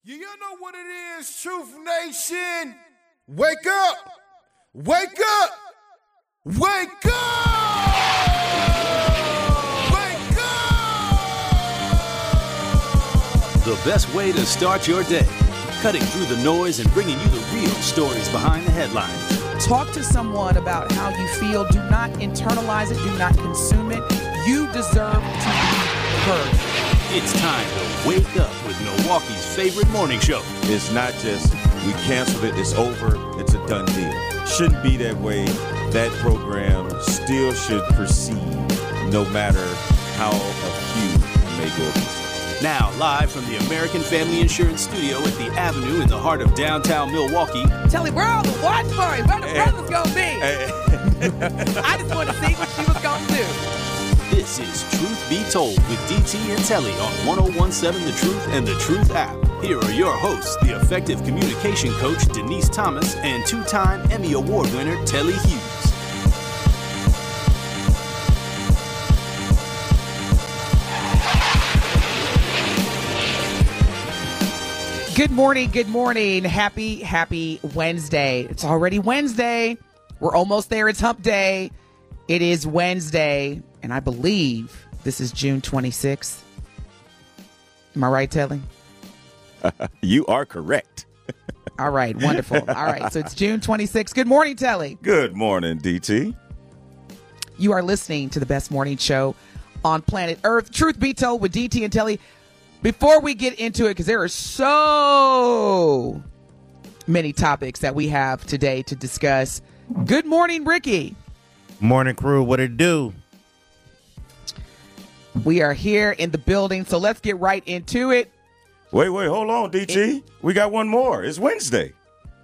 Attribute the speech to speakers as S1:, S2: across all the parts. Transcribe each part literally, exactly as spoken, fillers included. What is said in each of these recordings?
S1: You know what it is, Truth Nation. Wake up! Wake up! Wake up! Wake up!
S2: The best way to start your day. Cutting through the noise and bringing you the real stories behind the headlines.
S3: Talk to someone about how you feel. Do not internalize it. Do not consume it. You deserve to be heard.
S2: It's time to wake up with Milwaukee's favorite morning show.
S4: It's not just we canceled it, it's over, it's a done deal. Shouldn't be that way. That program still should proceed no matter how a few may go against it.
S2: Now, live from the American Family Insurance Studio at the Avenue in the heart of downtown Milwaukee.
S3: Tell him where all the watch parties, where the
S4: Hey.
S3: brother's gonna be. I just want to see what she was gonna do.
S2: This is Truth Be Told with D T and Telly on one oh one seven The Truth and The Truth app. Here are your hosts, the effective communication coach Denise Thomas and two-time Emmy Award winner Telly Hughes.
S3: Good morning, good morning. Happy, happy Wednesday. It's already Wednesday. We're almost there. It's hump day. It is Wednesday, and I believe this is June twenty-sixth. Am I right, Telly?
S4: You are correct.
S3: All right, wonderful. All right, so it's June twenty-sixth. Good morning, Telly.
S4: Good morning, D T.
S3: You are listening to the best morning show on planet Earth. Truth Be Told with D T and Telly. Before we get into it, because there are so many topics that we have today to discuss. Good morning, Ricky.
S5: Morning, crew. What it do?
S3: We are here in the building, so let's get right into it.
S4: Wait, wait, hold on, D T. We got one more. It's Wednesday.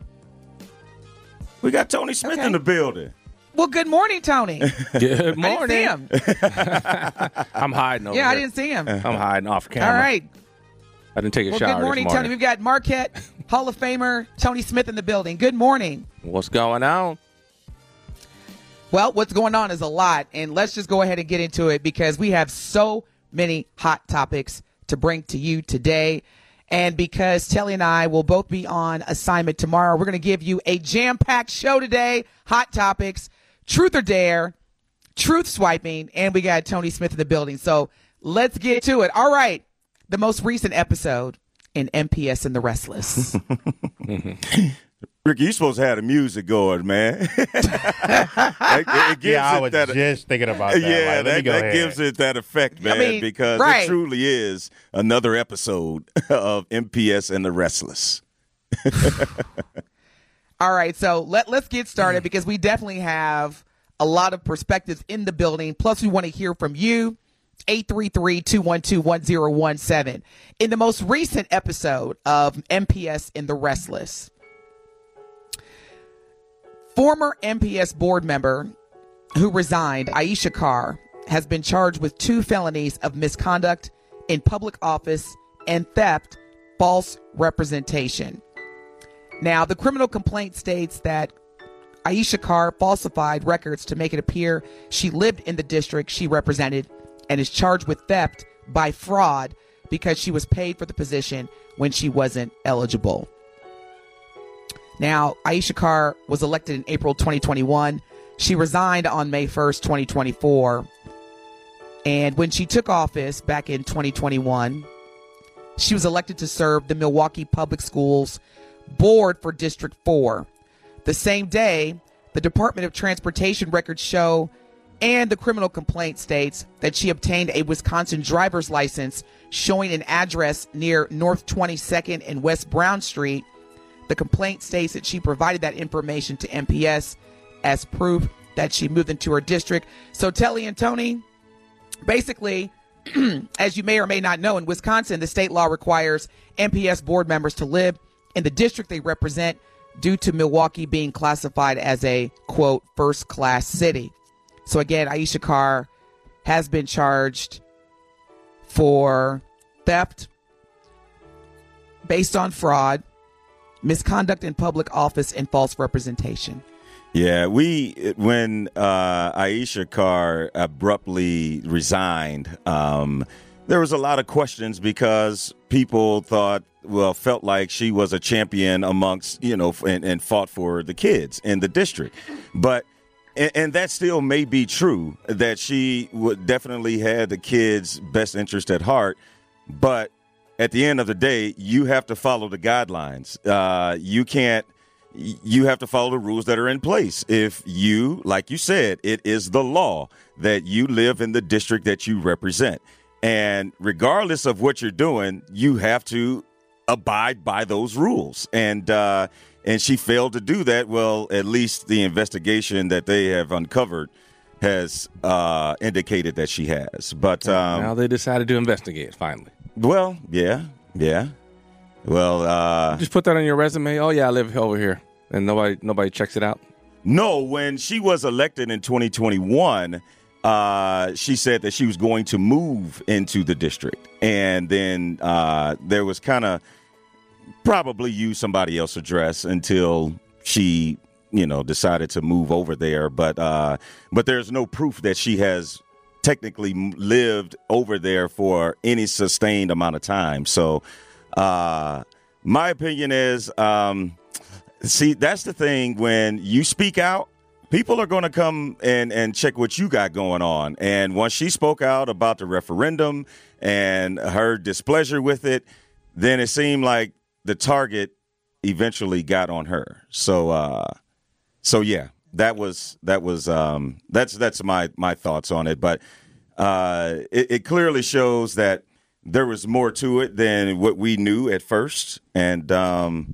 S4: We got Tony Smith
S3: Okay.
S4: in the building.
S3: Well, good morning, Tony.
S6: Good
S3: I
S6: morning.
S3: didn't see him.
S6: I'm hiding over
S3: Yeah, I
S6: here.
S3: didn't see him.
S6: I'm hiding off camera.
S3: All right.
S6: I didn't take a
S3: Well,
S6: shower
S3: good morning,
S6: this
S3: Tony.
S6: morning.
S3: We've got Marquette Hall of Famer Tony Smith in the building. Good morning.
S6: What's going on?
S3: Well, what's going on is a lot, and let's just go ahead and get into it because we have so many hot topics to bring to you today. And because Telly and I will both be on assignment tomorrow, we're going to give you a jam-packed show today. Hot topics, truth or dare, truth swiping, and we got Tony Smith in the building. So let's get to it. All right, the most recent episode in M P S and the Restless.
S4: Ricky, you supposed to have the music going, man. it, it gives
S5: Yeah, I
S4: it
S5: was
S4: that,
S5: just thinking about that.
S4: Yeah,
S5: Like, let me
S4: that,
S5: go
S4: that
S5: ahead.
S4: gives it that effect, man,
S3: mean,
S4: because
S3: right.
S4: it truly is another episode of M P S and the Restless.
S3: All right, so let, let's get started because we definitely have a lot of perspectives in the building. Plus, we want to hear from you. eight three three, two one two, one zero one seven. In the most recent episode of M P S in the Restless, former M P S board member who resigned, Aisha Carr, has been charged with two felonies of misconduct in public office and theft, false representation. Now, the criminal complaint states that Aisha Carr falsified records to make it appear she lived in the district she represented and is charged with theft by fraud because she was paid for the position when she wasn't eligible. Now, Aisha Carr was elected in April twenty twenty-one. She resigned on May first, twenty twenty-four. And when she took office back in twenty twenty-one, she was elected to serve the Milwaukee Public Schools Board for District four. The same day, the Department of Transportation records show and the criminal complaint states that she obtained a Wisconsin driver's license showing an address near North twenty-second and West Brown Street. The complaint states that she provided that information to M P S as proof that she moved into her district. So Telly and Tony, basically, as you may or may not know, in Wisconsin, the state law requires M P S board members to live in the district they represent due to Milwaukee being classified as a, quote, first-class city. So again, Aisha Carr has been charged for theft based on fraud, misconduct in public office, and false representation.
S4: Yeah, we when uh, Aisha Carr abruptly resigned, um, there was a lot of questions because people thought, well, felt like she was a champion amongst, you know, and, and fought for the kids in the district. But and, and that still may be true, that she would definitely had the kids' best interest at heart. But at the end of the day, you have to follow the guidelines. Uh, you can't. You have to follow the rules that are in place. If you, like you said, it is the law that you live in the district that you represent. And regardless of what you're doing, you have to abide by those rules. And uh, and she failed to do that. Well, at least the investigation that they have uncovered has uh, indicated that she has. But um,
S6: now they decided to investigate finally.
S4: Well, yeah, yeah. Well, uh,
S6: just put that on your resume. Oh yeah, I live over here, and nobody nobody checks it out.
S4: No, when she was elected in twenty twenty-one, uh, she said that she was going to move into the district, and then uh, there was kind of probably use somebody else's address until she, you know, decided to move over there. But uh, but there's no proof that she has technically lived over there for any sustained amount of time. So. Uh, my opinion is, um, see, that's the thing. When you speak out, people are going to come and, and check what you got going on. And once she spoke out about the referendum and her displeasure with it, then it seemed like the target eventually got on her. So, uh, so yeah, that was that was um, that's that's my my thoughts on it. But uh, it, it clearly shows that there was more to it than what we knew at first. And, um,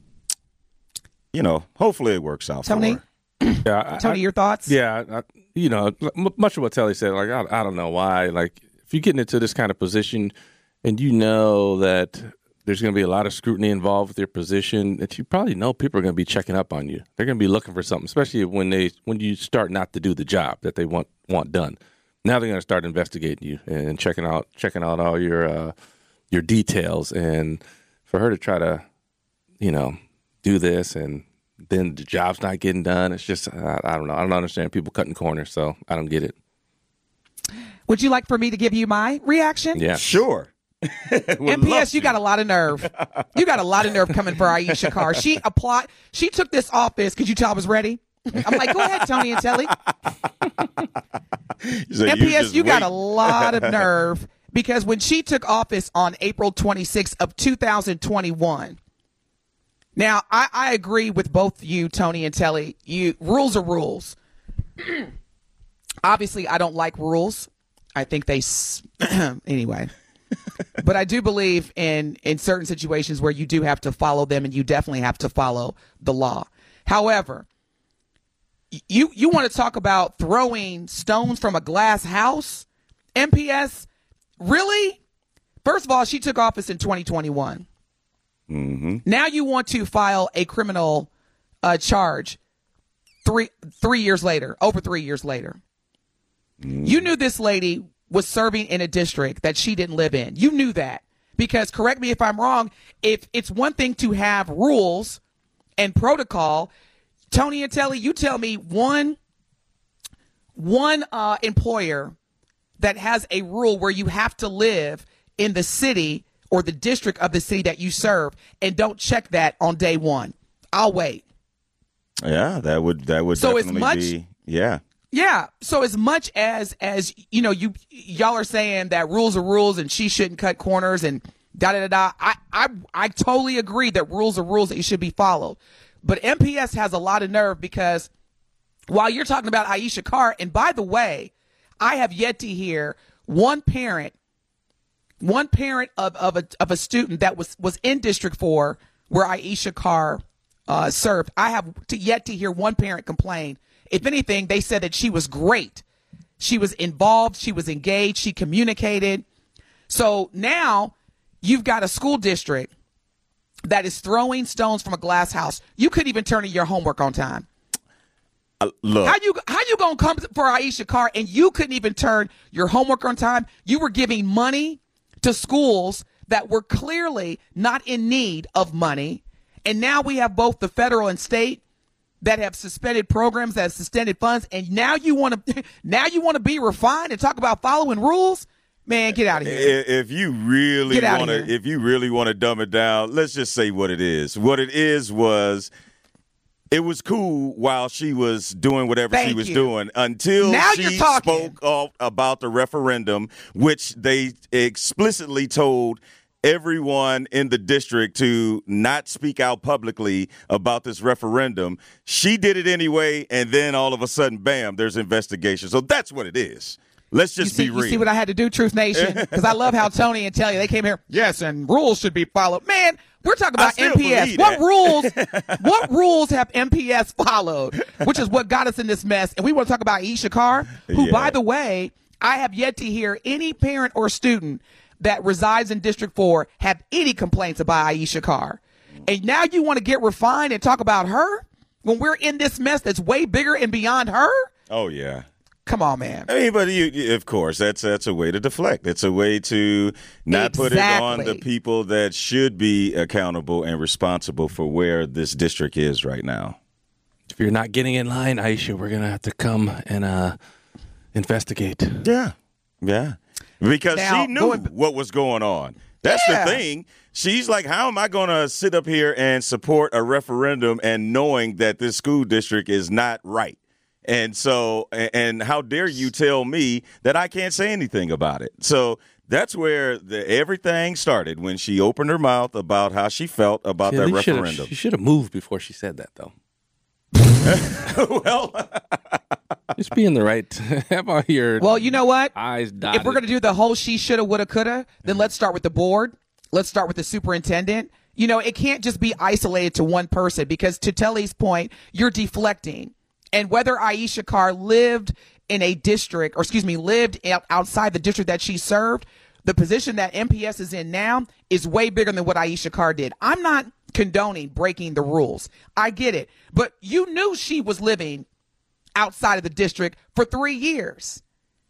S4: you know, hopefully it works out
S3: Tony?
S4: for her.
S6: Yeah, I,
S3: Tony,
S6: I,
S3: your thoughts?
S6: Yeah, I, you know, much of what Telly said, like, I, I don't know why. Like, if you're getting into this kind of position and you know that there's going to be a lot of scrutiny involved with your position, that you probably know people are going to be checking up on you. They're going to be looking for something, especially when they when you start not to do the job that they want want done. Now they're going to start investigating you and checking out checking out all your uh, your details. And for her to try to, you know, do this and then the job's not getting done, it's just, I, I don't know. I don't understand people cutting corners, so I don't get it.
S3: Would you like for me to give you my reaction?
S6: Yeah.
S4: Sure.
S3: M P S, you got a lot of nerve. You got a lot of nerve coming for Ayesha Carr. She applied. She took this office. Could you tell I was ready? I'm like, go ahead, Tony and Telly.
S4: So
S3: M P S,
S4: you,
S3: you got
S4: wait.
S3: a lot of nerve because when she took office on April twenty-sixth of two thousand twenty-one. Now, I, I agree with both you, Tony and Telly. You rules are rules. Obviously, I don't like rules. I think they anyway. But I do believe in in certain situations where you do have to follow them, and you definitely have to follow the law. However, you you want to talk about throwing stones from a glass house? M P S, really? First of all, she took office in twenty twenty-one.
S4: Mm-hmm.
S3: Now you want to file a criminal uh, charge three three years later, over three years later. Mm. You knew this lady was serving in a district that she didn't live in. You knew that because, correct me if I'm wrong, if it's one thing to have rules and protocol, Tony and Telly, you tell me one one uh, employer that has a rule where you have to live in the city or the district of the city that you serve and don't check that on day one. I'll wait.
S4: Yeah, that would that would
S3: so
S4: definitely
S3: as much,
S4: be yeah.
S3: Yeah. So as much as as you know, you y'all are saying that rules are rules and she shouldn't cut corners and da da da da. I I I totally agree that rules are rules that you should be followed. But M P S has a lot of nerve because while you're talking about Ayesha Carr, and by the way, I have yet to hear one parent, one parent of, of a of a student that was, was in District four where Ayesha Carr uh, served. I have to, yet to hear one parent complain. If anything, they said that she was great. She was involved. She was engaged. She communicated. So now you've got a school district that is throwing stones from a glass house. You couldn't even turn in your homework on time.
S4: Uh, look,
S3: how you how you gonna come for Ayesha Carr and you couldn't even turn your homework on time? You were giving money to schools that were clearly not in need of money, and now we have both the federal and state that have suspended programs, that have suspended funds, and now you want to now you want to be refined and talk about following rules? Man, get out of here.
S4: If you really
S3: Get outta
S4: want to,
S3: here.
S4: if you really want to dumb it down, let's just say what it is. What it is was, it was cool while she was doing whatever
S3: Thank
S4: she was
S3: you.
S4: doing until
S3: Now
S4: she
S3: you're talking.
S4: spoke off about the referendum, which they explicitly told everyone in the district to not speak out publicly about this referendum. She did it anyway, and then all of a sudden, bam, there's investigation. So that's what it is. Let's
S3: You
S4: just
S3: see,
S4: be real.
S3: you see what I had to do, Truth Nation? Because I love how Tony and Telly, they came here, yes, and rules should be followed. Man, we're talking
S4: I
S3: about
S4: still
S3: M P S.
S4: believe
S3: What
S4: that.
S3: rules What rules have M P S followed, which is what got us in this mess. And we want to talk about Aisha Carr, who,
S4: Yeah.
S3: by the way, I have yet to hear any parent or student that resides in District four have any complaints about Aisha Carr. And now you want to get refined and talk about her when we're in this mess that's way bigger and beyond her?
S4: Oh, yeah.
S3: Come on, man.
S4: I mean, but you, you- of course, that's that's a way to deflect. It's a way to not put it on the
S3: Exactly.
S4: people that should be accountable and responsible for where this district is right now.
S6: If you're not getting in line, Aisha, we're gonna have to come and uh, investigate.
S4: Yeah, yeah, because
S3: Now,
S4: she knew
S3: going-
S4: what was going on. That's
S3: Yeah.
S4: the thing. She's like, how am I going to sit up here and support a referendum and knowing that this school district is not right? And so, and how dare you tell me that I can't say anything about it? So that's where the, everything started, when she opened her mouth about how she felt about
S6: She
S4: that
S6: at least should've-
S4: referendum.
S6: She should have moved before she said that, though.
S4: Well,
S6: Just be in the right. How about your
S3: Well, you know what?
S6: eyes dotted?
S3: If we're going to do the whole she shoulda, woulda, coulda, then let's start with the board. Let's start with the superintendent. You know, it can't just be isolated to one person, because to Telly's point, you're deflecting. And whether Aisha Carr lived in a district, or excuse me, lived out- outside the district that she served, the position that M P S is in now is way bigger than what Aisha Carr did. I'm not condoning breaking the rules. I get it. But you knew she was living outside of the district for three years.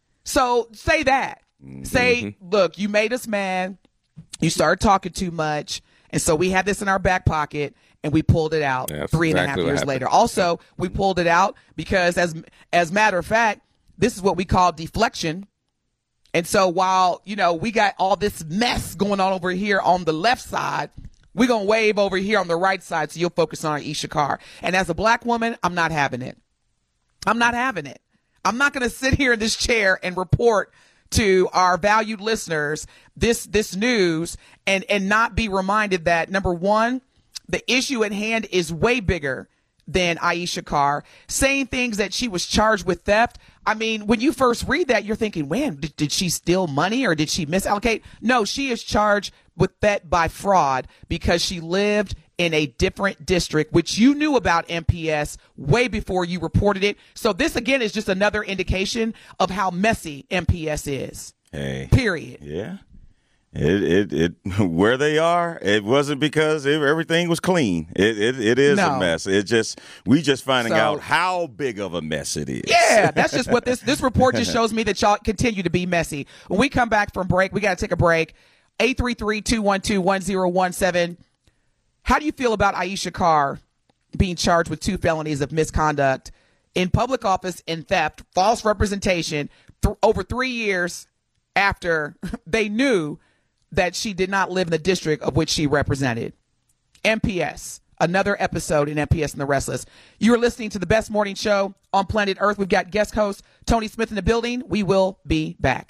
S3: So say that. Say, look, you made us mad. You started talking too much. And so we had this in our back pocket and we pulled it out
S6: Yeah, that's
S3: three and a half
S6: exactly what
S3: years
S6: happened.
S3: later. Also, we pulled it out because as as matter of fact, this is what we call deflection. And so while, you know, we got all this mess going on over here on the left side, we're going to wave over here on the right side so you'll focus on Aisha Carr. And as a black woman, I'm not having it. I'm not having it. I'm not going to sit here in this chair and report to our valued listeners this this news and and not be reminded that, number one, the issue at hand is way bigger than Aisha Carr saying things that she was charged with theft. I mean, when you first read that, you're thinking, man, did, did she steal money or did she misallocate? No, she is charged with theft by fraud because she lived in a different district, which you knew about M P S way before you reported it. So this, again, is just another indication of how messy M P S is.
S4: hey,
S3: Period.
S4: yeah. It, it, it, where they are, it wasn't because it, everything was clean. It, it, it is
S3: No.
S4: a mess. It just, we just finding
S3: So-
S4: out how big of a mess it is.
S3: Yeah, that's just what this this report just shows me, that y'all continue to be messy. When we come back from break, we got to take a break. eight three three, two one two, one zero one seven. How do you feel about Aisha Carr being charged with two felonies of misconduct in public office and theft, false representation, th- over three years after they knew that she did not live in the district of which she represented? M P S, another episode in M P S and the Restless. You're listening to the best morning show on planet Earth. We've got guest host Tony Smith in the building. We will be back.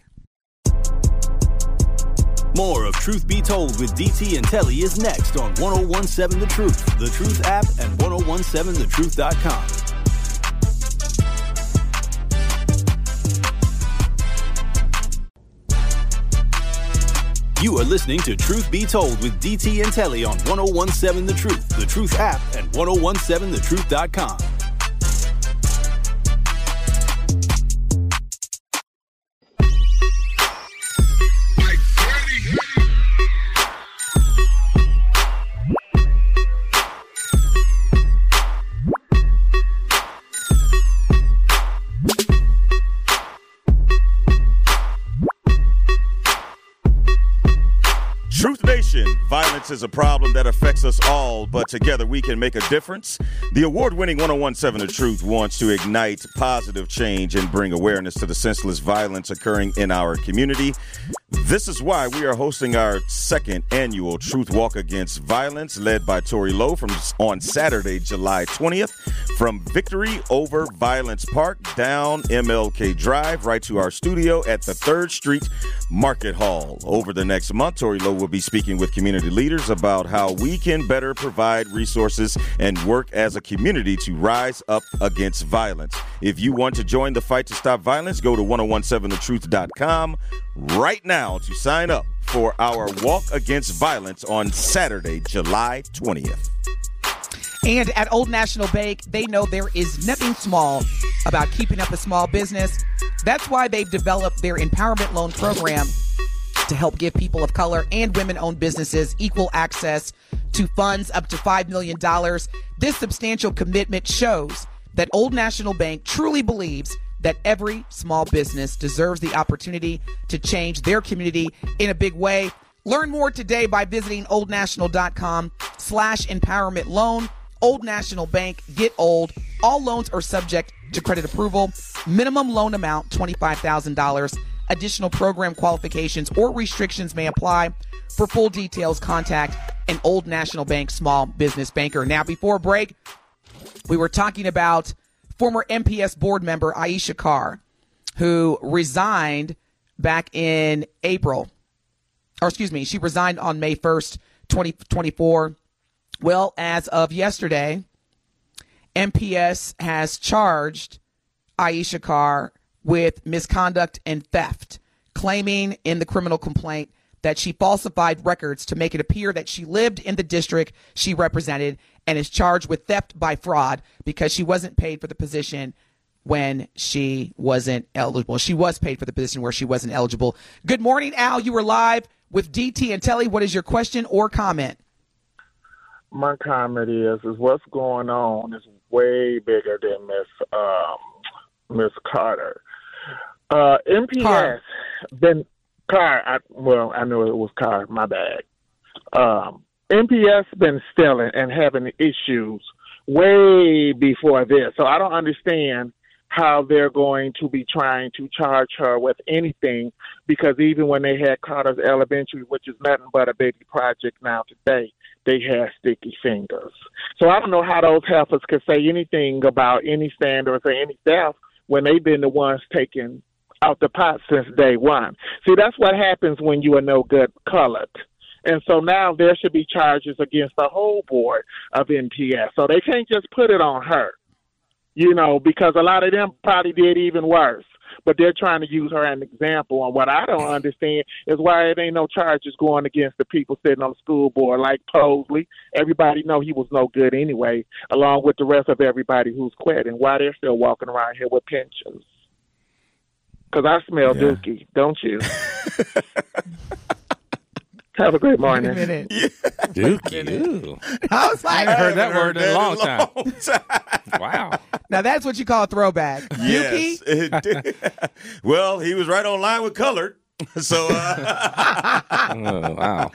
S2: More of Truth Be Told with D T and Telly is next on ten seventeen The Truth, The Truth app, and ten seventeen the truth dot com. You are listening to Truth Be Told with D T and Telly on ten seventeen The Truth, The Truth app, and ten seventeen the truth dot com.
S4: Truth Nation, violence Violence is a problem that affects us all, but together we can make a difference. The award-winning one oh one point seven The Truth wants to ignite positive change and bring awareness to the senseless violence occurring in our community. This is why we are hosting our second annual Truth Walk Against Violence, led by Tori Lowe, from on Saturday, July twentieth, from Victory Over Violence Park down M L K Drive right to our studio at the third Street Market Hall. Over the next month, Tori Lowe will be speaking with community leaders about how we can better provide resources and work as a community to rise up against violence. If you want to join the fight to stop violence, go to ten seventeen the truth dot com right now to sign up for our Walk Against Violence on Saturday, July twentieth.
S3: And at Old National Bank, they know there is nothing small about keeping up a small business. That's why they've developed their empowerment loan program to help give people of color and women-owned businesses equal access to funds up to five million dollars. This substantial commitment shows that Old National Bank truly believes that every small business deserves the opportunity to change their community in a big way. Learn more today by visiting oldnational.com slash empowerment loan. Old National Bank, get old. All loans are subject to credit approval. Minimum loan amount, twenty-five thousand dollars. Additional program qualifications or restrictions may apply. For full details, contact an Old National Bank small business banker. Now, before break, we were talking about former M P S board member Aisha Carr, who resigned back in April. Or excuse me, she resigned on May first, twenty twenty-four. Well, as of yesterday, M P S has charged Aisha Carr with misconduct and theft, claiming in the criminal complaint that she falsified records to make it appear that she lived in the district she represented, and is charged with theft by fraud because she wasn't paid for the position when she wasn't eligible. She was paid for the position where she wasn't eligible. Good morning, Al. You were live with D T and Telly. What is your question or comment?
S7: My comment is, is what's going on is way bigger than Miss um, Miss Carter. Uh, M P S
S3: Carr.
S7: been Carr. I, well, I know it was Carr. My bad. Um, M P S been stealing and having issues way before this, so I don't understand how they're going to be trying to charge her with anything, because even when they had Carter's Elementary, which is nothing but a baby project now today, they had sticky fingers. So I don't know how those heifers could say anything about any standards or any theft when they've been the ones taking out the pot since day one. See, that's what happens when you are no good colored. And so now there should be charges against the whole board of M P S. So they can't just put it on her, you know, because a lot of them probably did even worse. But they're trying to use her as an example. And what I don't understand is why there ain't no charges going against the people sitting on the school board like Posley. Everybody know he was no good anyway, along with the rest of everybody who's quit, and why they're still walking around here with pensions. Because I smell
S4: Yeah.
S7: dookie, don't you? Have a great morning.
S3: Wait a minute.
S6: Dookie. Ew.
S3: I was
S6: I
S3: like,
S6: haven't heard that word in a long
S4: time.
S6: time. Wow.
S3: now that's what you call a throwback.
S4: Yes.
S3: Yuki?
S4: it did. Well, he was right on line with colored. So, uh,
S6: Oh, wow.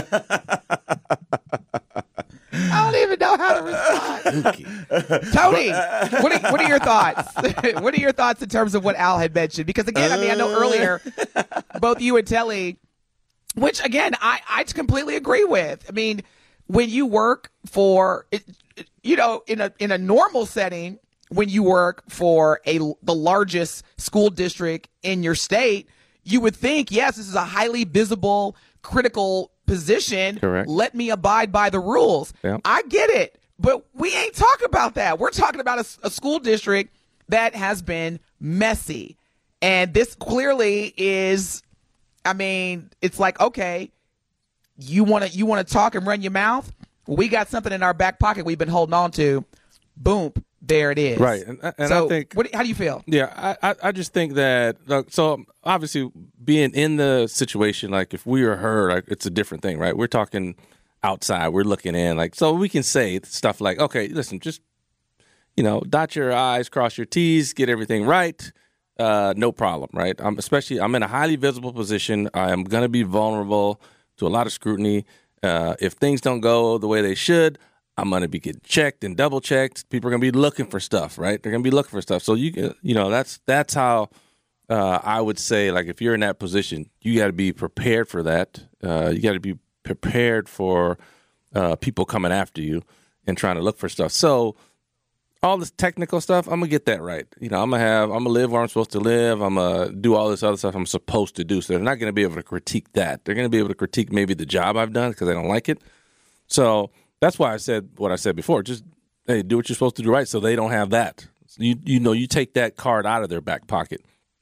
S3: I don't even know how to respond. Tony, what are, what are your thoughts? What are your thoughts in terms of what Al had mentioned? Because again, I mean, I know earlier, both you and Telly, which again, I, I completely agree with. I mean, when you work for, you know, in a in a normal setting, when you work for a the largest school district in your state, you would think, yes, this is a highly visible, critical position.
S6: Correct.
S3: Let me abide by the rules.
S6: Yep.
S3: I get it, but we ain't talking about that. We're talking about a, a school district that has been messy, and this clearly is. I mean, it's like, okay, you want to you want to talk and run your mouth? Well, we got something in our back pocket we've been holding on to. Boom, there it is.
S6: Right, and, and
S3: so
S6: I think,
S3: what, how do you feel?
S6: yeah, I, I, I just think that, look, so obviously being in the situation, like if we were her, like it's a different thing, right? We're talking outside, we're looking in, like, so we can say stuff like, okay, listen, just, you know, dot your I's, cross your T's, get everything right. Uh, no problem, right? I'm especially I'm in a highly visible position. I am going to be vulnerable to a lot of scrutiny. Uh, if things don't go the way they should, I'm going to be getting checked and double checked. People are going to be looking for stuff, right? They're going to be looking for stuff. So you you know that's that's how uh, I would say, like, if you're in that position, you got to be prepared for that. Uh, you got to be prepared for uh, people coming after you and trying to look for stuff. So all this technical stuff, I'm gonna get that right. You know, I'm gonna have, I'm gonna live where I'm supposed to live. I'm gonna do all this other stuff I'm supposed to do. So they're not gonna be able to critique that. They're gonna be able to critique maybe the job I've done because they don't like it. So that's why I said what I said before. Just hey, do what you're supposed to do right, so they don't have that. So you you know, you take that card out of their back pocket.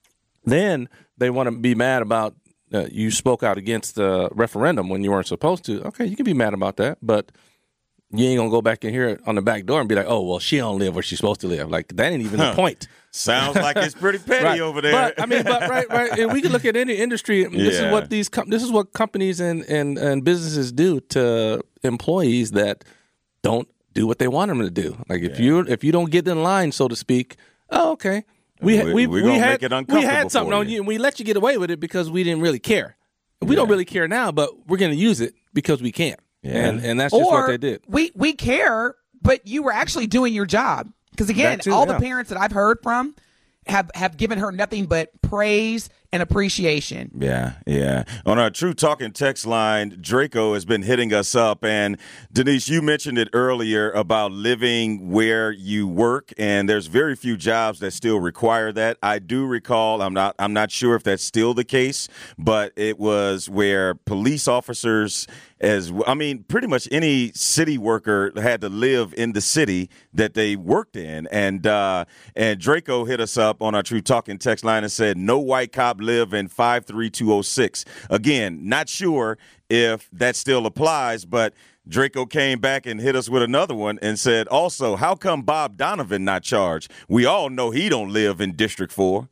S6: Then they want to be mad about uh, you spoke out against the referendum when you weren't supposed to. Okay, you can be mad about that, but you ain't gonna go back in here on the back door and be like, "Oh, well, she don't live where she's supposed to live." Like that ain't even huh. the point.
S4: Sounds like it's pretty petty
S6: right.
S4: over there.
S6: But I mean, but right, right. And we can look at any industry. This
S4: yeah.
S6: is what these com- this is what companies and, and, and businesses do to employees that don't do what they want them to do. Like if yeah. you if you don't get in line, so to speak, oh, okay, we we we, we, we had we had something on you, and we let you get away with it because we didn't really care. We yeah. don't really care now, but we're going to use it because we can. Yeah. And and that's just
S3: or
S6: what they did.
S3: We we care, but you were actually doing your job. Because again, too, all yeah. the parents that I've heard from have, have given her nothing but praise and appreciation.
S4: Yeah, yeah. On our True Talking text line, Draco has been hitting us up. And Denise, you mentioned it earlier about living where you work, and there's very few jobs that still require that. I do recall, I'm not I'm not sure if that's still the case, but it was where police officers, as I mean, pretty much any city worker had to live in the city that they worked in. And uh, and Draco hit us up on our True Talking text line and said, no white cop live in five three two oh six. Again, not sure if that still applies, but Draco came back and hit us with another one and said, also, how come Bob Donovan not charged? We all know he don't live in District four.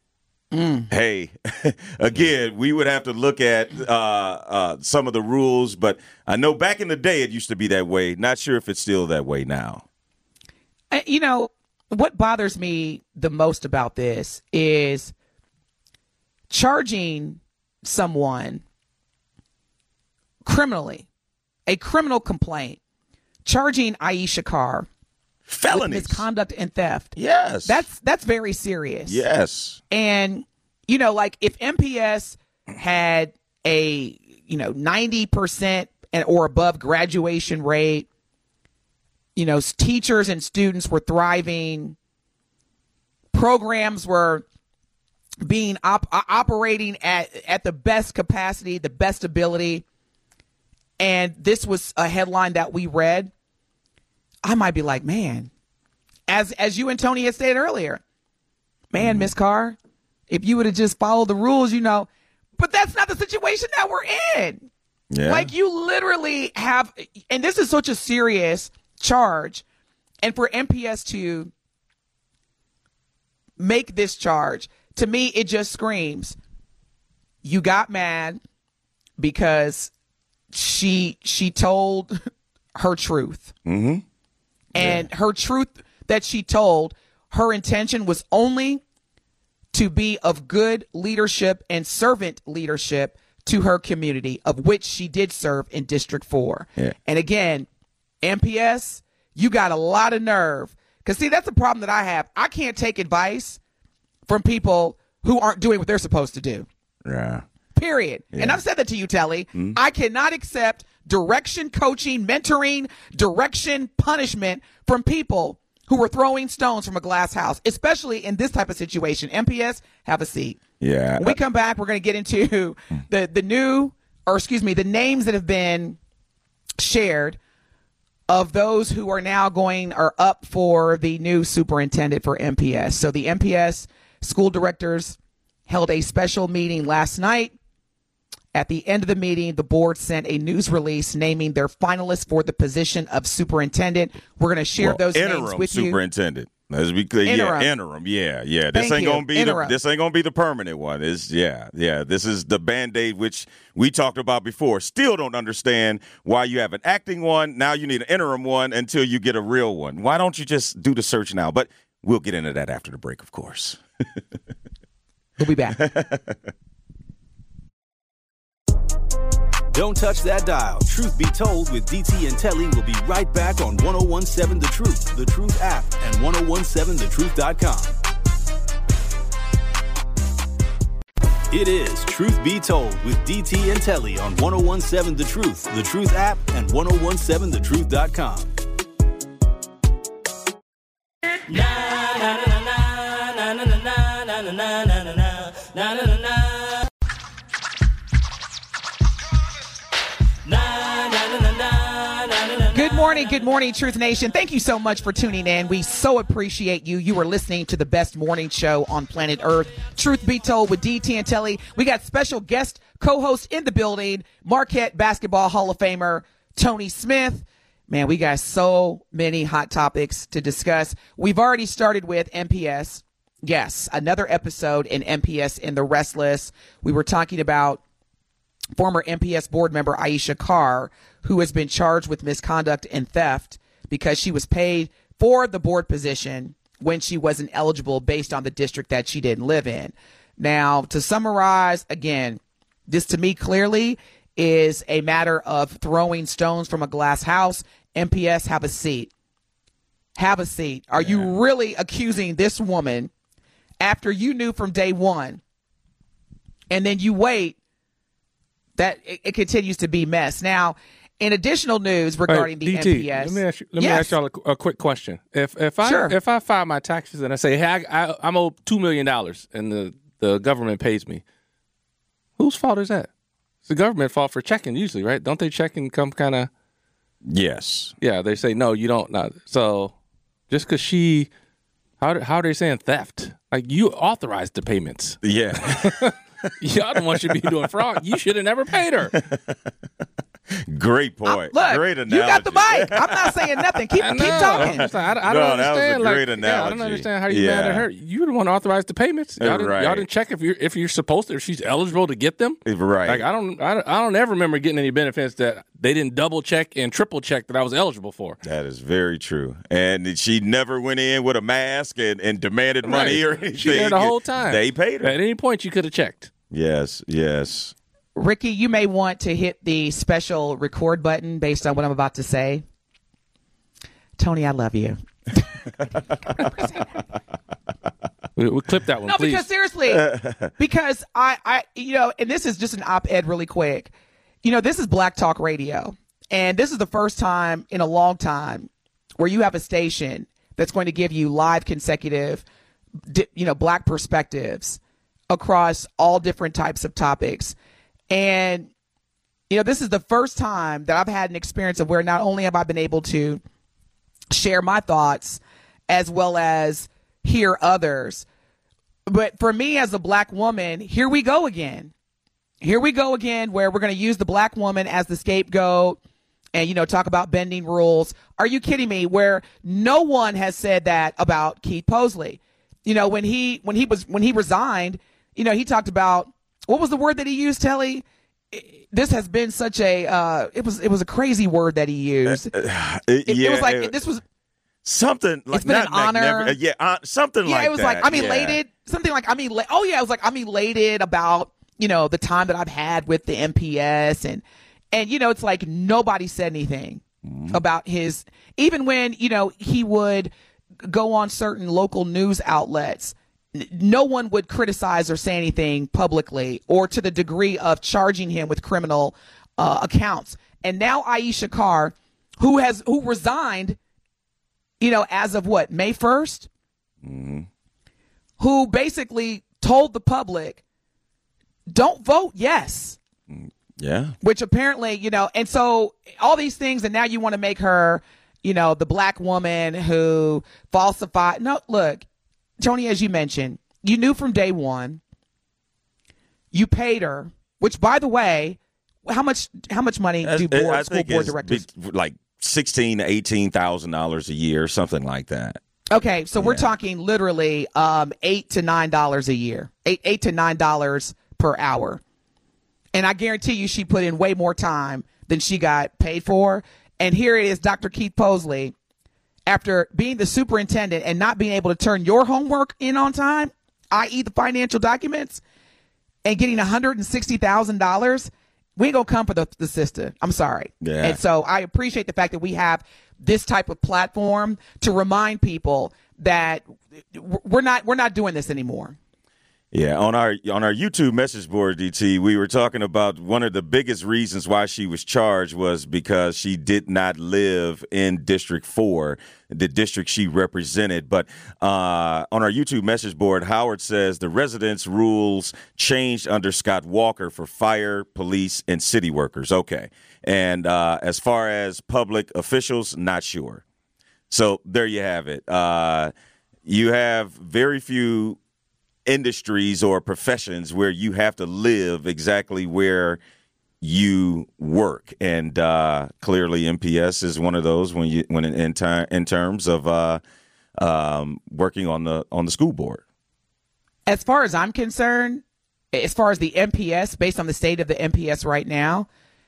S4: Mm. Hey, again, we would have to look at uh, uh, some of the rules, but I know back in the day it used to be that way. Not sure if it's still that way now.
S3: You know, what bothers me the most about this is charging someone criminally, a criminal complaint, charging Aisha Carr
S4: felonies,
S3: with misconduct and theft.
S4: Yes.
S3: That's that's very serious.
S4: Yes.
S3: And, you know, like if M P S had a, you know, ninety percent and or above graduation rate, you know, teachers and students were thriving, programs were being op- operating at, at the best capacity, the best ability, and this was a headline that we read, I might be like, man, as as you and Tony had said earlier, man, Miss Carr, if you would have just followed the rules, you know, but that's not the situation that we're in.
S4: Yeah.
S3: Like you literally have, and this is such a serious charge, and for M P S to make this charge, to me, it just screams, you got mad because she she told her truth.
S4: Mm-hmm.
S3: And
S4: yeah.
S3: her truth that she told, her intention was only to be of good leadership and servant leadership to her community, of which she did serve in District four.
S4: Yeah.
S3: And again, M P S, you got a lot of nerve. Because, see, that's the problem that I have. I can't take advice from people who aren't doing what they're supposed to do.
S4: Yeah.
S3: Period. Yeah. And I've said that to you, Telly. Mm-hmm. I cannot accept direction, coaching, mentoring, direction, punishment from people who were throwing stones from a glass house, especially in this type of situation. M P S, have a seat.
S4: Yeah.
S3: When we come back, we're going to get into the, the new, or excuse me, the names that have been shared of those who are now going or up for the new superintendent for M P S. So the M P S school directors held a special meeting last night. At the end of the meeting, the board sent a news release naming their finalists for the position of superintendent. We're going to share
S4: well,
S3: those
S4: interim
S3: names with
S4: superintendent. you. Let's be clear.
S3: Interim.
S4: Yeah, interim. Yeah, yeah. This
S3: Thank
S4: ain't
S3: you.
S4: gonna be
S3: Interim.
S4: the this ain't gonna be the permanent one. Is yeah, yeah. This is the Band-Aid which we talked about before. Still don't understand why you have an acting one. Now you need an interim one until you get a real one. Why don't you just do the search now? But we'll get into that after the break, of course.
S3: We'll be back.
S2: Don't touch that dial. Truth Be Told with D T and Telly will be right back on ten seventeen The Truth, The Truth app, and ten seventeen the truth dot com. It is Truth Be Told with D T and Telly on ten seventeen The Truth, The Truth app, and ten seventeen the truth dot com.
S8: Na na na na na na na na na na na na na na na.
S3: Good morning, good morning, Truth Nation. Thank you so much for tuning in. We so appreciate you. You are listening to the best morning show on planet Earth, Truth Be Told with D T and Telly. We got special guest co-host in the building, Marquette Basketball Hall of Famer Tony Smith. Man, we got so many hot topics to discuss. We've already started with M P S. Yes, another episode in M P S in the Restless. We were talking about former M P S board member Aisha Carr, who has been charged with misconduct and theft because she was paid for the board position when she wasn't eligible based on the district that she didn't live in. Now, to summarize, again, this to me clearly is a matter of throwing stones from a glass house. M P S, have a seat. Have a seat. Are yeah. you really accusing this woman after you knew from day one, and then you wait, that it, it continues to be mess? Now, in additional news regarding
S6: Wait,
S3: the
S6: D T,
S3: M P S,
S6: let me ask you, let
S3: yes.
S6: me ask y'all a, a quick question. If if I
S3: sure.
S6: if I file my taxes and I say, hey, I, I, I'm owed two million dollars and the, the government pays me, whose fault is that? It's the government fault for checking usually, right? Don't they check and come kind of?
S4: Yes.
S6: Yeah, they say no, you don't. Not. So just because she, how how are they saying theft? Like, you authorized the payments.
S4: Yeah.
S6: Y'all don't want you to be doing fraud. You should have never paid her.
S4: Great point.
S3: Uh, look,
S4: great analogy.
S3: You got the mic. I'm not saying nothing. Keep, keep talking.
S6: I, I, I don't
S4: no,
S6: understand.
S4: that was a great
S6: like,
S4: analogy.
S6: Yeah, I don't understand how you
S4: yeah.
S6: mad at her. You the one authorized the payments. Y'all didn't,
S4: right.
S6: y'all didn't check if you're if you're supposed to, if she's eligible to get them.
S4: Right.
S6: Like I don't, I don't, I don't ever remember getting any benefits that they didn't double check and triple check that I was eligible for.
S4: That is very true. And she never went in with a mask and, and demanded
S6: right.
S4: money or anything.
S6: She there the whole time.
S4: They paid her.
S6: At any point, you could have checked.
S4: Yes. Yes.
S3: Ricky, you may want to hit the special record button based on what I'm about to say. Tony, I love you.
S6: we, we clip that one,
S3: no,
S6: please.
S3: because seriously, because I, I, you know, and this is just an op-ed really quick. You know, this is Black Talk Radio, and this is the first time in a long time where you have a station that's going to give you live consecutive, you know, Black perspectives across all different types of topics. And, you know, this is the first time that I've had an experience of where not only have I been able to share my thoughts as well as hear others, but for me as a Black woman, here we go again. Here we go again where we're going to use the Black woman as the scapegoat and, you know, talk about bending rules. Are you kidding me? Where no one has said that about Keith Posley. You know, when he when he was when he resigned, you know, he talked about, what was the word that he used, Telly? This has been such a, uh, it was it was a crazy word that he used. Uh, uh, it,
S4: yeah,
S3: it was like,
S4: it,
S3: this was.
S4: Something like,
S3: it's been
S4: not
S3: an honor.
S4: Never, yeah, uh, something
S3: yeah,
S4: like that.
S3: Yeah, it was like, I'm
S4: yeah.
S3: elated. Something like, I'm elated. Oh, yeah, it was like, I'm elated about, you know, the time that I've had with the M P S. And, and you know, it's like nobody said anything mm. about his, even when, you know, he would go on certain local news outlets, no one would criticize or say anything publicly or to the degree of charging him with criminal uh, accounts. And now Aisha Carr, who has who resigned, you know, as of what, May first,
S4: mm-hmm.
S3: who basically told the public, don't vote yes.
S4: Yeah.
S3: Which apparently, you know, and so all these things, and now you want to make her, you know, the Black woman who falsified. No, look. Tony, as you mentioned, you knew from day one. You paid her, which, by the way, how much how much money do board,
S4: I
S3: school
S4: think
S3: board
S4: it's
S3: directors?
S4: Big, like sixteen to eighteen thousand dollars a year, something like that.
S3: Okay, so
S4: yeah.
S3: we're talking literally um, eight to nine dollars a year, eight eight to nine dollars per hour, and I guarantee you, she put in way more time than she got paid for. And here it is, Doctor Keith Posley. After being the superintendent and not being able to turn your homework in on time, that is the financial documents, and getting one hundred sixty thousand dollars, We ain't gonna come for the, the sister. I'm sorry.
S4: Yeah.
S3: And so I appreciate the fact that we have this type of platform to remind people that we're not we're not doing this anymore.
S4: Yeah, on our on our YouTube message board, D T, we were talking about one of the biggest reasons why she was charged was because she did not live in District four, the district she represented. But uh, on our YouTube message board, Howard says the residence rules changed under Scott Walker for fire, police, and city workers. Okay. And uh, as far as public officials, not sure. So there you have it. Uh, you have very few industries or professions where you have to live exactly where you work, and uh, clearly M P S is one of those when you when in in, ter- in terms of uh, um, working on the on the school board.
S3: As far as I'm concerned, as far as the M P S, based on the state of the M P S right now,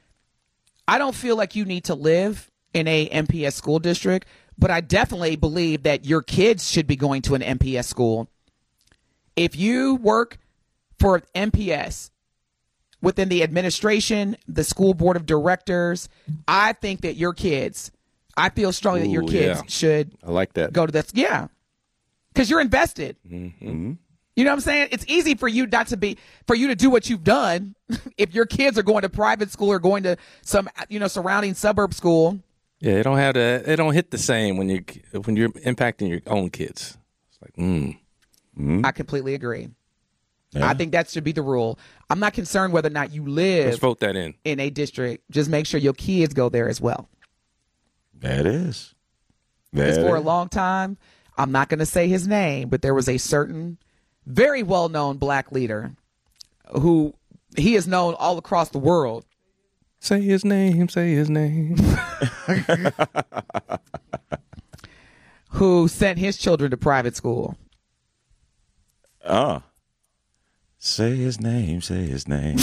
S3: I don't feel like you need to live in a M P S school district, but I definitely believe that your kids should be going to an M P S school. If you work for M P S within the administration, the school board of directors, I think that your kids, I feel strongly that your
S6: Ooh,
S3: kids
S6: yeah.
S3: should
S6: I like that.
S3: go to this. Yeah. Because you're invested.
S6: Mm-hmm.
S3: You know what I'm saying? It's easy for you not to be, for you to do what you've done if your kids are going to private school or going to some, you know, surrounding suburb school.
S6: Yeah, it don't have to. It don't hit the same when you when you're impacting your own kids. It's like, mm.
S4: Mm-hmm.
S3: I completely agree.
S4: Yeah.
S3: I think that should be the rule. I'm not concerned whether or not you live
S6: Let's vote that in.
S3: in a district. Just make sure your kids go there as well.
S4: That is.
S3: Because
S4: That
S3: for a
S4: is.
S3: long time, I'm not going to say his name, but there was a certain very well-known black leader who he is known all across the world.
S6: Say his name. Say his name.
S3: Who sent his children to private school.
S4: Oh. Say his name. Say his name.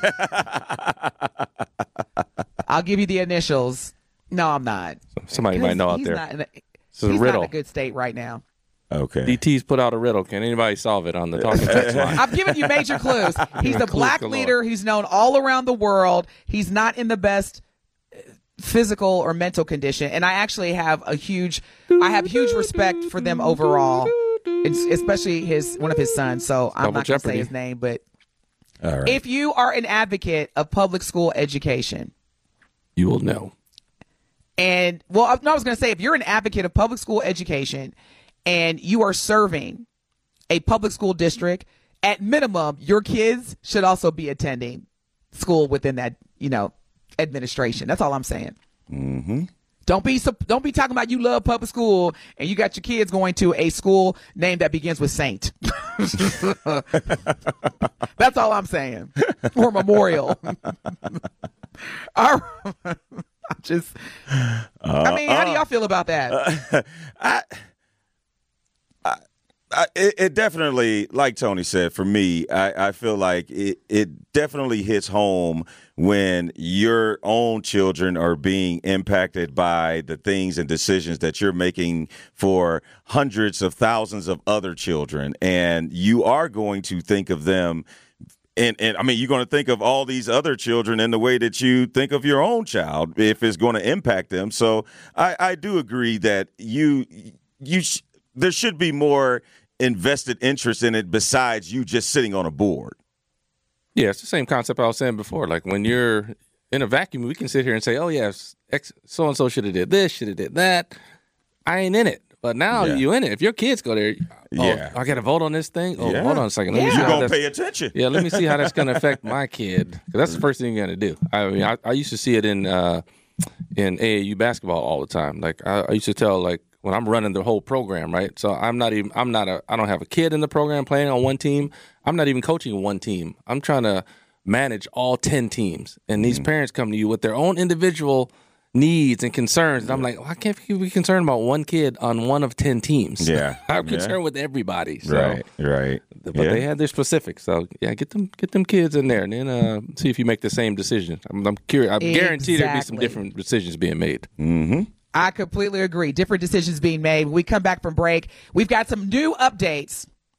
S3: I'll give you the initials. No, I'm not.
S6: Somebody might know out
S3: He's
S6: there.
S3: Not in a,
S6: It's a
S3: he's
S6: riddle.
S3: not in a good state right now.
S4: Okay.
S6: D T's put out a riddle. Can anybody solve it on the talking text line?
S3: I've given you major clues. He's a
S6: Clues
S3: black
S6: galore.
S3: leader. He's known all around the world. He's not in the best uh, physical or mental condition. And I actually have a huge, I have huge respect for them overall, and especially his one of his sons. So I'm
S6: Double
S3: not going to say
S6: jeopardy.
S3: his name, but
S4: All right.
S3: if you are an advocate of public school education,
S6: You will know.
S3: and well, I no, I was going to say, if you're an advocate of public school education and you are serving a public school district, at minimum, your kids should also be attending school within that, you know, administration. That's all I'm saying.
S4: Mm-hmm.
S3: Don't be sup- don't be talking about you love public school and you got your kids going to a school name that begins with Saint. That's all I'm saying. Or Memorial. All right. I'm just. I mean, how do y'all feel about that?
S4: Uh, I, I, I, it, it definitely, like Tony said, for me, I, I feel like it, it definitely hits home when your own children are being impacted by the things and decisions that you're making for hundreds of thousands of other children. And you are going to think of them. And, and I mean, you're going to think of all these other children in the way that you think of your own child if it's going to impact them. So I, I do agree that you you sh- there should be more invested interest in it besides you just sitting on a board.
S6: Yeah, it's the same concept I was saying before. Like when you're in a vacuum, we can sit here and say, "Oh yes, so and so should have did this, should have did that." I ain't in it, but now
S4: Yeah.
S6: you in it. If your kids go there, oh,
S4: Yeah.
S6: I got to vote on this thing. Oh,
S4: Yeah.
S6: hold on a second. Let me
S3: Yeah.
S6: see
S4: You're
S6: how
S4: going to
S6: that's-
S4: pay attention.
S6: Yeah, let me see how that's going to affect my kid. 'Cause that's the first thing you're going to do. I mean, I, I used to see it in uh, in A A U basketball all the time. Like I, I used to tell, like when I'm running the whole program, right? So I'm not even, I'm not a, I don't have a kid in the program playing on one team. I'm not even coaching one team. I'm trying to manage all ten teams, and these parents come to you with their own individual needs and concerns. And I'm like, why can't we be concerned about one kid on one of ten teams?
S4: Yeah.
S6: I'm
S4: Yeah.
S6: concerned with everybody. So.
S4: Right, right.
S6: But
S4: Yeah.
S6: they had their specifics, so yeah, get them get them kids in there, and then uh, see if you make the same decision. I'm, I'm curious. I guarantee there'll be some
S3: Exactly.
S6: different decisions being made.
S4: Mm-hmm.
S3: I completely agree. Different decisions being made. When we come back from break, we've got some new updates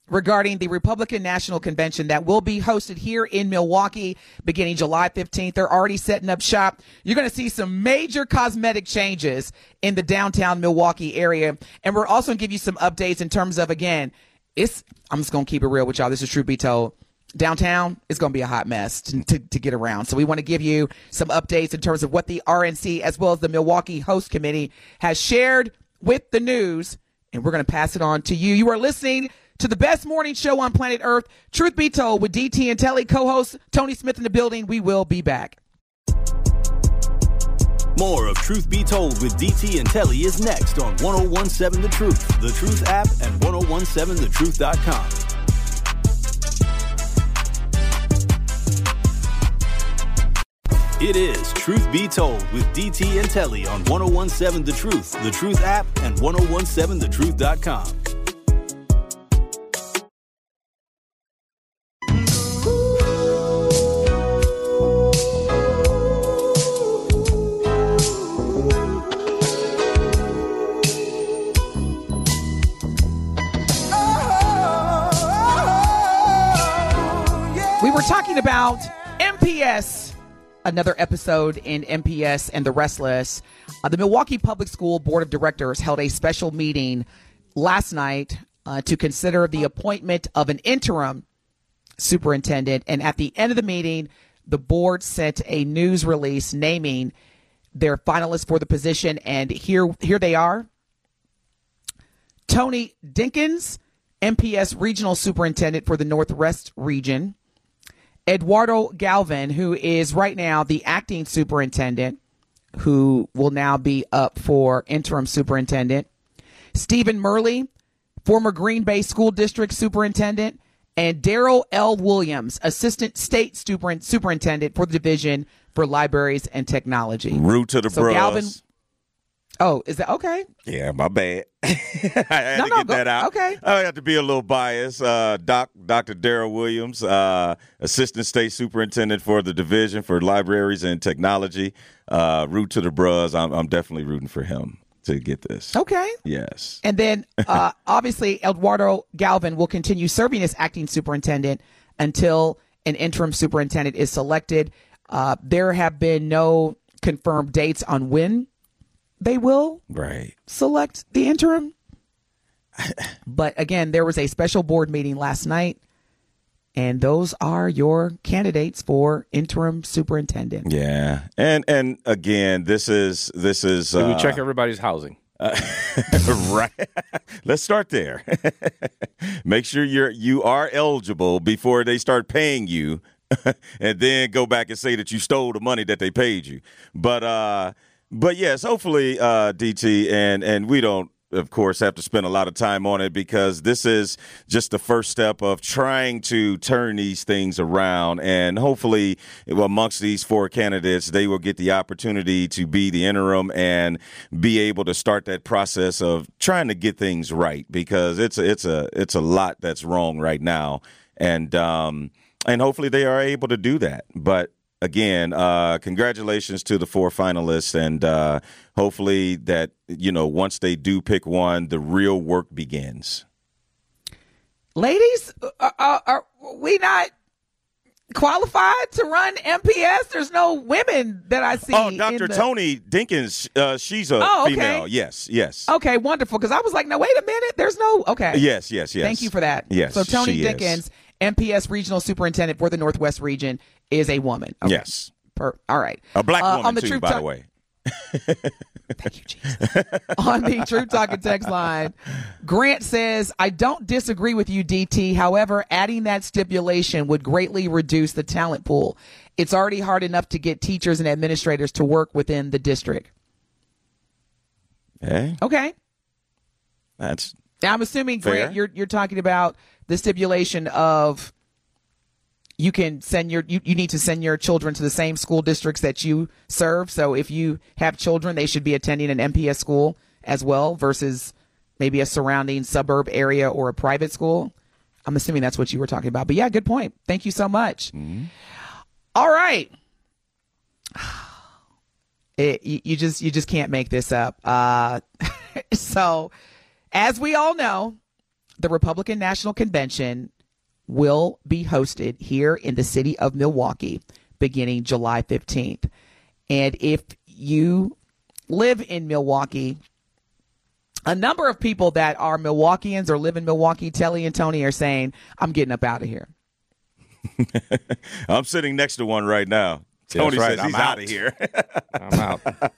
S3: regarding the Republican National Convention that will be hosted here in Milwaukee beginning July fifteenth. They're already setting up shop. You're going to see some major cosmetic changes in the downtown Milwaukee area. And we're also going to give you some updates in terms of, again, it's, I'm just going to keep it real with y'all. This is truth be told. Downtown is going to be a hot mess to, to, to get around. So we want to give you some updates in terms of what the R N C as well as the Milwaukee Host Committee has shared with the news. And we're going to pass it on to you. You are listening to the best morning show on planet Earth, Truth Be Told, with D T and Telly, co-host Tony Smith in the building. We will be back.
S2: More of Truth Be Told with D T and Telly is next on ten seventeen The Truth, The Truth app, and ten seventeen the truth dot com. It is Truth Be Told with D T and Telly on ten seventeen The Truth, The Truth app, and ten seventeen the truth dot com.
S3: We were talking about M P S, another episode in M P S and the Restless. Uh, the Milwaukee Public School Board of Directors held a special meeting last night uh, to consider the appointment of an interim superintendent. And at the end of the meeting, the board sent a news release naming their finalists for the position. And here, here they are. Tony Dinkins, M P S Regional Superintendent for the Northwest Region. Eduardo Galvin, who is right now the acting superintendent, who will now be up for interim superintendent. Stephen Murley, former Green Bay School District superintendent. And Daryl L. Williams, assistant state super- superintendent for the Division for Libraries and Technology.
S4: Root to the
S3: so
S4: bros.
S3: Galvin, oh, is that okay?
S4: Yeah, my bad. I had
S3: No,
S4: to
S3: no,
S4: get
S3: go-
S4: that out.
S3: okay.
S4: I have to be a little biased. Uh, Doc, Doctor Daryl Williams, uh, Assistant State Superintendent for the Division for Libraries and Technology. Uh, root to the bros. I'm, I'm definitely rooting for him to get this.
S3: Okay.
S4: Yes.
S3: And then, uh, obviously, Eduardo Galvin will continue serving as acting superintendent until an interim superintendent is selected. Uh, there have been no confirmed dates on when they will
S4: Right.
S3: select the interim. But again, there was a special board meeting last night, and those are your candidates for interim superintendent.
S4: Yeah. And and again, this is this is
S6: Did we
S4: uh,
S6: check everybody's housing?
S4: Uh, right. Let's start there. Make sure you're you are eligible before they start paying you, and then go back and say that you stole the money that they paid you. But uh, but yes, hopefully, uh, D T, and and we don't, of course, have to spend a lot of time on it because this is just the first step of trying to turn these things around. And hopefully amongst these four candidates, they will get the opportunity to be the interim and be able to start that process of trying to get things right, because it's a, it's a, it's a lot that's wrong right now. And, um, and hopefully they are able to do that. But again, uh, congratulations to the four finalists, and uh, hopefully that, you know, once they do pick one, the real work begins.
S3: Ladies, are, are, are we not qualified to run M P S? There's no women that I see.
S4: Oh, Doctor
S3: in the...
S4: Tony Dinkins, uh, she's a
S3: Oh, okay.
S4: female. Yes, yes.
S3: Okay, wonderful. Because I was like, no, wait a minute. There's no. Okay.
S4: Yes, yes, yes.
S3: Thank you for that.
S4: Yes,
S3: So Tony
S4: she is.
S3: Dinkins, M P S Regional Superintendent for the Northwest Region, is a woman. Okay.
S4: Yes.
S3: Per- all right.
S4: A black
S3: Uh,
S4: woman,
S3: on the
S4: too,
S3: Truth
S4: by
S3: Talk-
S4: the way.
S3: Thank you, Jesus. On the True Talking text line, Grant says, I don't disagree with you, D T. However, adding that stipulation would greatly reduce the talent pool. It's already hard enough to get teachers and administrators to work within the district.
S4: Hey,
S3: Okay.
S4: that's
S3: Now, I'm assuming,
S4: Fair.
S3: Grant, you're you're talking about the stipulation of you can send your you, you need to send your children to the same school districts that you serve. So if you have children, they should be attending an M P S school as well versus maybe a surrounding suburb area or a private school. I'm assuming that's what you were talking about. But yeah, good point. Thank you so much.
S4: Mm-hmm.
S3: All right. It, you, you just you just can't make this up. Uh, so, as we all know, the Republican National Convention will be hosted here in the city of Milwaukee beginning July fifteenth. And if you live in Milwaukee, a number of people that are Milwaukeeans or live in Milwaukee, Telly and Tony, are saying, I'm getting up out of here.
S4: I'm sitting next to one right now. Tony
S6: right.
S4: says he's
S6: I'm
S4: out
S6: out.
S4: of here.
S6: I'm out.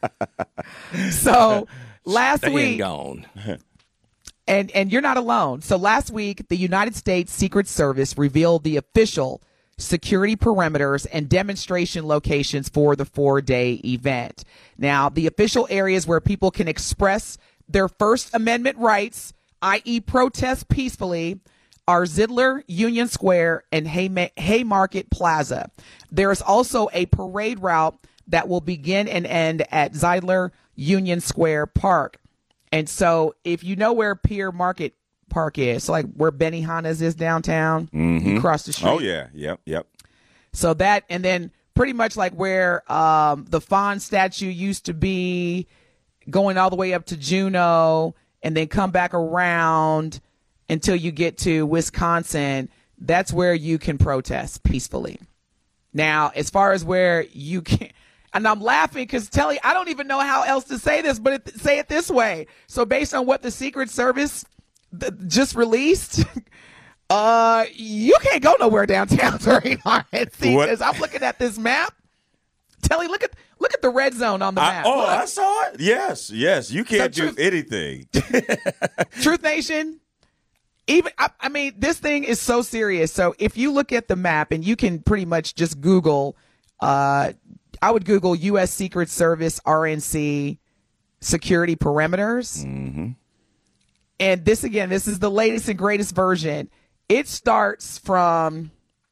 S3: So last
S6: Staying
S3: week,
S6: gone.
S3: and, and you're not alone. So last week, the United States Secret Service revealed the official security perimeters and demonstration locations for the four-day event. Now, the official areas where people can express their First Amendment rights, that is protest peacefully, are Zidler, Union Square, and Hayma- Haymarket Plaza. There is also a parade route that will begin and end at Zidler Union Square Park. And so if you know where Pier Market Park is, so like where Benihana's is downtown,
S4: Mm-hmm.
S3: you cross the street.
S4: Oh, yeah. Yep, yep.
S3: So that, and then pretty much like where um, the Fawn statue used to be, going all the way up to Juneau, and then come back around until you get to Wisconsin, that's where you can protest peacefully. Now, as far as where you can, and I'm laughing because Telly, I don't even know how else to say this, but it, say it this way. So based on what the Secret Service th- just released, uh, you can't go nowhere downtown during R N C
S4: What?
S3: because I'm looking at this map. Telly, look at look at the red zone on the
S4: I,
S3: map.
S4: oh,
S3: Look.
S4: I saw it. Yes, yes. You can't
S3: So
S4: do
S3: truth-
S4: anything.
S3: Truth Nation, even I, I mean, this thing is so serious. So if you look at the map, and you can pretty much just Google, uh, I would Google U S Secret Service R N C security perimeters.
S4: Mm-hmm.
S3: And this again, this is the latest and greatest version. It starts from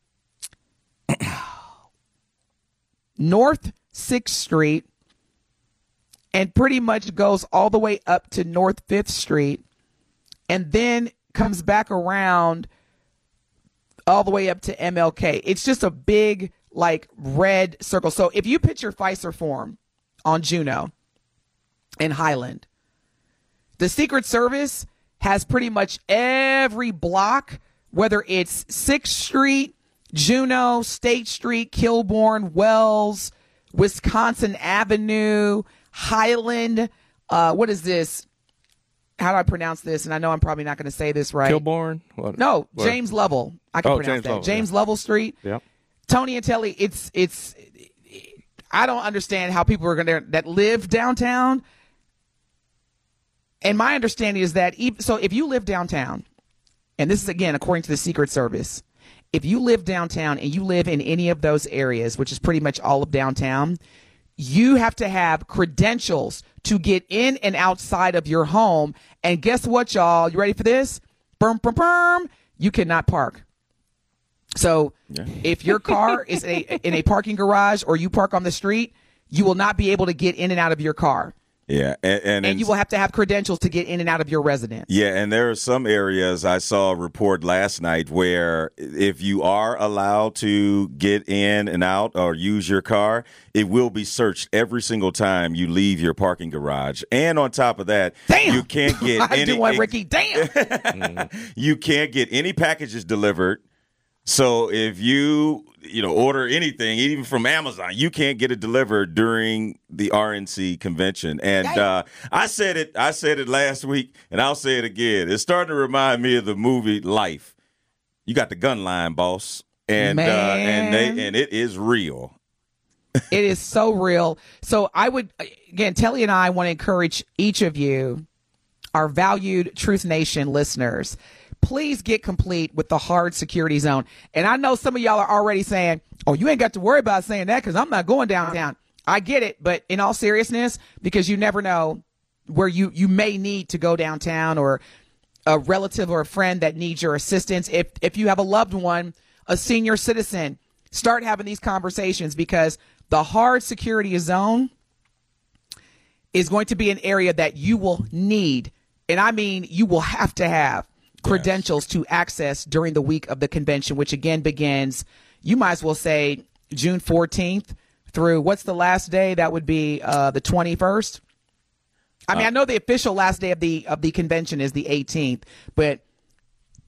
S3: North sixth Street and pretty much goes all the way up to North fifth Street, and then comes back around all the way up to M L K. It's just a big, like, red circle. So if you picture Pfizer Forum on Juneau and Highland, the Secret Service has pretty much every block, whether it's sixth Street, Juneau, State Street, Kilbourne, Wells, Wisconsin Avenue, Highland. Uh, what is this? How do I pronounce this? And I know I'm probably not going to say this right.
S6: Kilbourne? What?
S3: No,
S6: Where?
S3: James Lovell. I can
S6: Oh,
S3: pronounce
S6: James
S3: that.
S6: Lovell,
S3: James
S6: yeah.
S3: Lovell Street.
S6: Yep.
S3: Tony and Telly, it's it's. I don't understand how people are going to that live downtown. And my understanding is that even, so if you live downtown, and this is again according to the Secret Service, if you live downtown and you live in any of those areas, which is pretty much all of downtown, you have to have credentials to get in and outside of your home. And guess what, y'all? You ready for this? Brum, brum, brum. You cannot park. So
S4: Yeah.
S3: if your car is a, in a parking garage or you park on the street, you will not be able to get in and out of your car.
S4: Yeah, and and,
S3: And you will have to have credentials to get in and out of your residence.
S4: yeah, and there are some areas I saw a report last night where if you are allowed to get in and out or use your car, it will be searched every single time you leave your parking garage. And on top of that,
S3: Damn.
S4: you can't get
S3: I
S4: any
S3: do one, Ricky. Damn.
S4: you can't get any packages delivered. So if you you know order anything, even from Amazon, you can't get it delivered during the R N C convention. And uh, I said it, I said it last week, and I'll say it again. It's starting to remind me of the movie Life. You got the gun line, boss, and uh, and
S3: Man.
S4: they and it is real.
S3: It is so real. So I would, again, Telly and I want to encourage each of you, our valued Truth Nation listeners, please get complete with the hard security zone. And I know some of y'all are already saying, oh, you ain't got to worry about saying that because I'm not going downtown. I get it. But in all seriousness, because you never know where you, you may need to go downtown, or a relative or a friend that needs your assistance. If, if you have a loved one, a senior citizen, start having these conversations, because the hard security zone is going to be an area that you will need. And I mean, you will have to have credentials to access during the week of the convention, which again begins, you might as well say, June fourteenth through, what's the last day? That would be uh, the twenty-first. I mean,
S4: Uh,
S3: I know the official last day of the of the convention is the eighteenth, but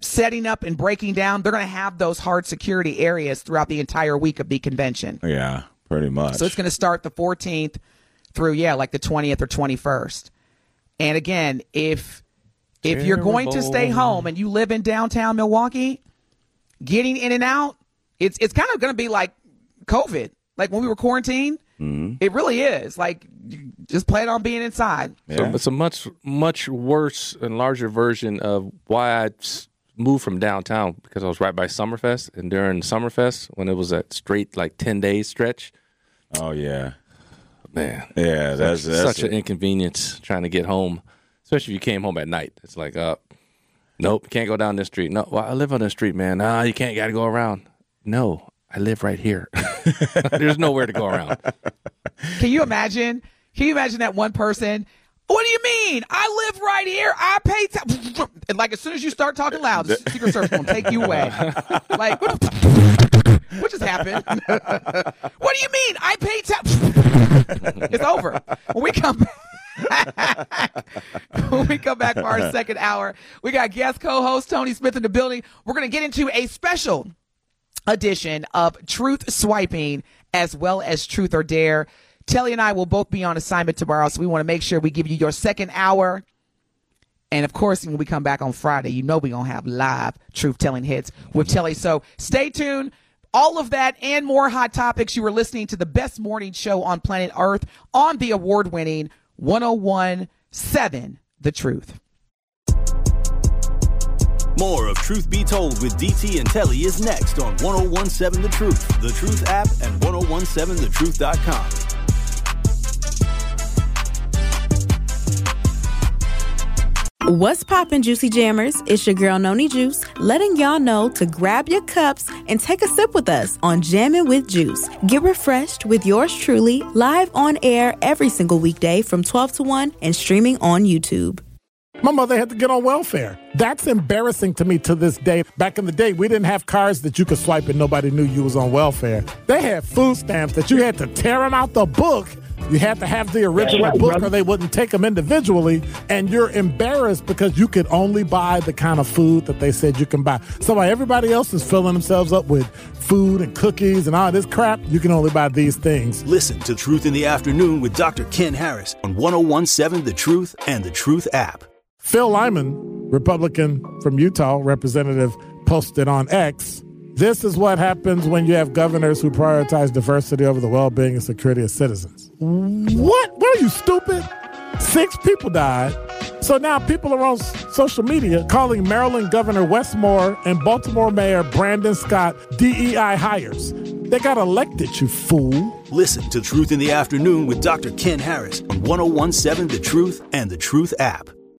S3: setting up and breaking down, they're going to have those hard security areas throughout the entire week of the convention.
S4: Yeah, pretty much.
S3: So it's going to start the fourteenth through, yeah, like the twentieth or twenty-first. And again, if if you're going to stay home and you live in downtown Milwaukee, getting in and out, it's it's kind of going to be like COVID. Like when we were quarantined, mm-hmm. It really is. Like, just plan on being inside.
S6: Yeah. So it's a much, much worse and larger version of why I moved from downtown, because I was right by Summerfest. And during Summerfest, when it was that straight, like, ten-day stretch.
S4: Oh, yeah.
S6: Man.
S4: Yeah, that's,
S6: such,
S4: that's
S6: such an inconvenience trying to get home, especially if you came home at night. It's like, uh, nope, you can't go down this street. No, well, I live on this street, man. Nah, you can't, got to go around. No, I live right here. There's nowhere to go around.
S3: Can you imagine? Can you imagine that one person? What do you mean? I live right here. I pay tax. And like as soon as you start talking loud, the Secret Service will take you away. Like, what, what just happened? What do you mean? I pay tax. It's over. When we come back, when we come back for our second hour, we got guest co-host Tony Smith in the building. We're going to get into a special edition of Truth Swiping as well as Truth or Dare. Telly and I will both be on assignment tomorrow, so we want to make sure we give you your second hour. And, of course, when we come back on Friday, you know we're going to have live truth-telling hits with Telly. So stay tuned. All of that and more hot topics. You are listening to the best morning show on planet Earth on the award-winning one oh one point seven The Truth.
S2: More of Truth Be Told with D T and Telly is next on one oh one point seven The Truth, The Truth app, and ten seventeen the truth dot com.
S9: What's poppin', Juicy Jammers? It's your girl, Noni Juice, letting y'all know to grab your cups and take a sip with us on Jammin' with Juice. Get refreshed with yours truly, live on air every single weekday from twelve to one and streaming on YouTube.
S10: My mother had to get on welfare. That's embarrassing to me to this day. Back in the day, we didn't have cards that you could swipe and nobody knew you was on welfare. They had food stamps that you had to tear them out the book. You had to have the original right, book brother. Or they wouldn't take them individually. And you're embarrassed because you could only buy the kind of food that they said you can buy. So while everybody else is filling themselves up with food and cookies and all this crap, you can only buy these things.
S2: Listen to Truth in the Afternoon with Doctor Ken Harris on ten seventeen The Truth and the Truth app.
S10: Phil Lyman, Republican from Utah, representative, posted on X, "This is what happens when you have governors who prioritize diversity over the well-being and security of citizens." What? What are you, stupid? Six people died. So now people are on social media calling Maryland Governor Wes Moore and Baltimore Mayor Brandon Scott D E I hires. They got elected, you fool.
S2: Listen to Truth in the Afternoon with Doctor Ken Harris on ten seventeen The Truth and the Truth app.